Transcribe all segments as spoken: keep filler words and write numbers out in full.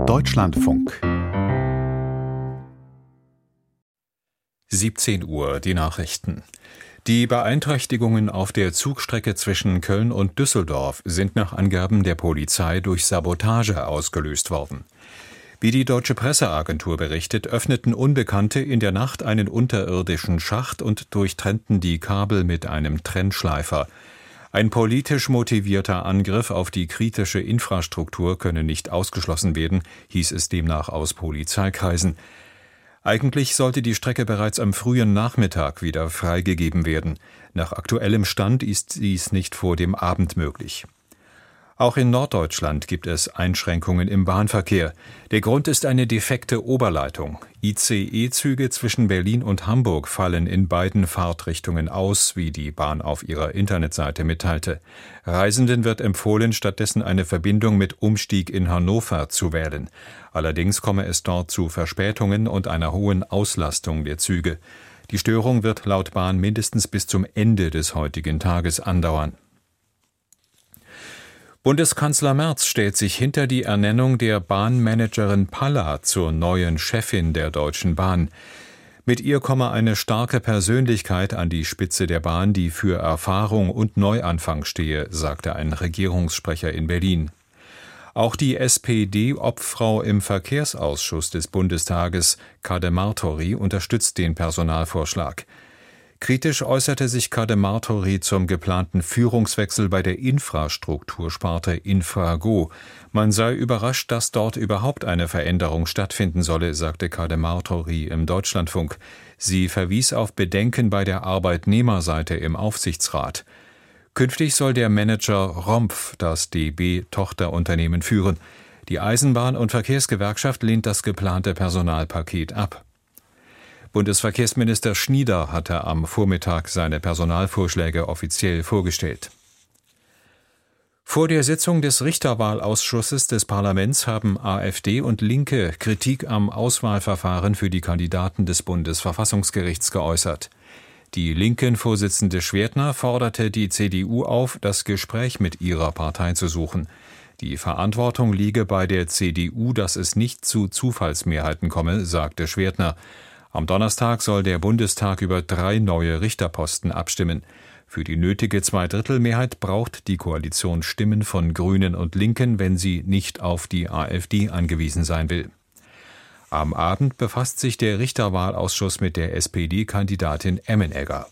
Deutschlandfunk. siebzehn Uhr, die Nachrichten. Die Beeinträchtigungen auf der Zugstrecke zwischen Köln und Düsseldorf sind nach Angaben der Polizei durch Sabotage ausgelöst worden. Wie die Deutsche Presseagentur berichtet, öffneten Unbekannte in der Nacht einen unterirdischen Schacht und durchtrennten die Kabel mit einem Trennschleifer. Ein politisch motivierter Angriff auf die kritische Infrastruktur könne nicht ausgeschlossen werden, hieß es demnach aus Polizeikreisen. Eigentlich sollte die Strecke bereits am frühen Nachmittag wieder freigegeben werden. Nach aktuellem Stand ist dies nicht vor dem Abend möglich. Auch in Norddeutschland gibt es Einschränkungen im Bahnverkehr. Der Grund ist eine defekte Oberleitung. I C E-Züge zwischen Berlin und Hamburg fallen in beiden Fahrtrichtungen aus, wie die Bahn auf ihrer Internetseite mitteilte. Reisenden wird empfohlen, stattdessen eine Verbindung mit Umstieg in Hannover zu wählen. Allerdings komme es dort zu Verspätungen und einer hohen Auslastung der Züge. Die Störung wird laut Bahn mindestens bis zum Ende des heutigen Tages andauern. Bundeskanzler Merz stellt sich hinter die Ernennung der Bahnmanagerin Palla zur neuen Chefin der Deutschen Bahn. Mit ihr komme eine starke Persönlichkeit an die Spitze der Bahn, die für Erfahrung und Neuanfang stehe, sagte ein Regierungssprecher in Berlin. Auch die S P D-Obfrau im Verkehrsausschuss des Bundestages, Kade Martori, unterstützt den Personalvorschlag. Kritisch äußerte sich Kade Martori zum geplanten Führungswechsel bei der Infrastruktursparte Infrago. Man sei überrascht, dass dort überhaupt eine Veränderung stattfinden solle, sagte Kade Martori im Deutschlandfunk. Sie verwies auf Bedenken bei der Arbeitnehmerseite im Aufsichtsrat. Künftig soll der Manager Rompf das D B-Tochterunternehmen führen. Die Eisenbahn- und Verkehrsgewerkschaft lehnt das geplante Personalpaket ab. Bundesverkehrsminister Schnieder hatte am Vormittag seine Personalvorschläge offiziell vorgestellt. Vor der Sitzung des Richterwahlausschusses des Parlaments haben AfD und Linke Kritik am Auswahlverfahren für die Kandidaten des Bundesverfassungsgerichts geäußert. Die Linken-Vorsitzende Schwertner forderte die C D U auf, das Gespräch mit ihrer Partei zu suchen. Die Verantwortung liege bei der C D U, dass es nicht zu Zufallsmehrheiten komme, sagte Schwertner. Am Donnerstag soll der Bundestag über drei neue Richterposten abstimmen. Für die nötige Zweidrittelmehrheit braucht die Koalition Stimmen von Grünen und Linken, wenn sie nicht auf die AfD angewiesen sein will. Am Abend befasst sich der Richterwahlausschuss mit der S P D-Kandidatin Emmenegger.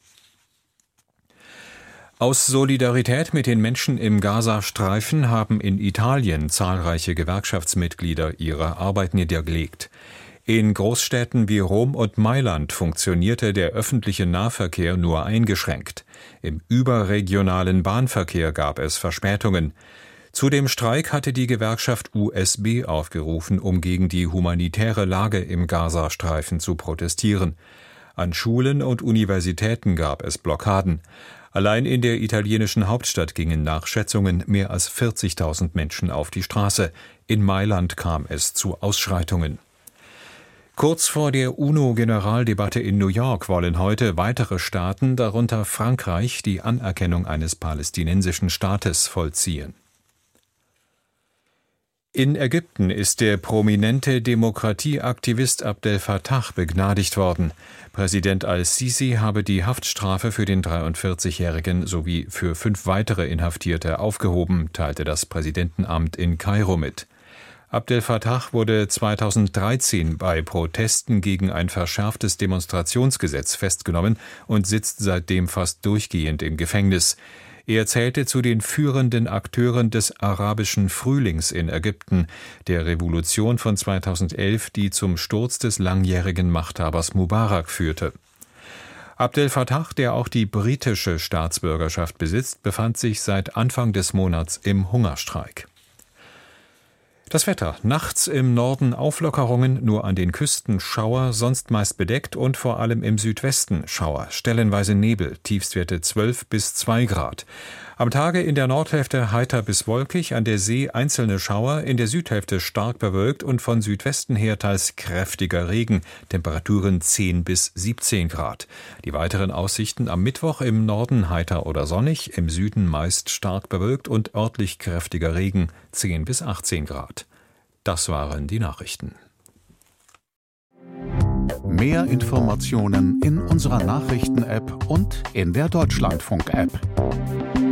Aus Solidarität mit den Menschen im Gazastreifen haben in Italien zahlreiche Gewerkschaftsmitglieder ihre Arbeit niedergelegt. In Großstädten wie Rom und Mailand funktionierte der öffentliche Nahverkehr nur eingeschränkt. Im überregionalen Bahnverkehr gab es Verspätungen. Zu dem Streik hatte die Gewerkschaft U S B aufgerufen, um gegen die humanitäre Lage im Gazastreifen zu protestieren. An Schulen und Universitäten gab es Blockaden. Allein in der italienischen Hauptstadt gingen nach Schätzungen mehr als vierzigtausend Menschen auf die Straße. In Mailand kam es zu Ausschreitungen. Kurz vor der UNO-Generaldebatte in New York wollen heute weitere Staaten, darunter Frankreich, die Anerkennung eines palästinensischen Staates vollziehen. In Ägypten ist der prominente Demokratieaktivist Abdel Fattah begnadigt worden. Präsident al-Sisi habe die Haftstrafe für den dreiundvierzigjährigen sowie für fünf weitere Inhaftierte aufgehoben, teilte das Präsidentenamt in Kairo mit. Abdel Fattah wurde zweitausenddreizehn bei Protesten gegen ein verschärftes Demonstrationsgesetz festgenommen und sitzt seitdem fast durchgehend im Gefängnis. Er zählte zu den führenden Akteuren des arabischen Frühlings in Ägypten, der Revolution von zweitausendelf, die zum Sturz des langjährigen Machthabers Mubarak führte. Abdel Fattah, der auch die britische Staatsbürgerschaft besitzt, befand sich seit Anfang des Monats im Hungerstreik. Das Wetter. Nachts im Norden Auflockerungen, nur an den Küsten Schauer, sonst meist bedeckt und vor allem im Südwesten Schauer. Stellenweise Nebel, Tiefstwerte zwölf bis zwei Grad. Am Tage in der Nordhälfte heiter bis wolkig, an der See einzelne Schauer, in der Südhälfte stark bewölkt und von Südwesten her teils kräftiger Regen. Temperaturen zehn bis siebzehn Grad. Die weiteren Aussichten am Mittwoch im Norden heiter oder sonnig, im Süden meist stark bewölkt und örtlich kräftiger Regen, zehn bis achtzehn Grad. Das waren die Nachrichten. Mehr Informationen in unserer Nachrichten-App und in der Deutschlandfunk-App.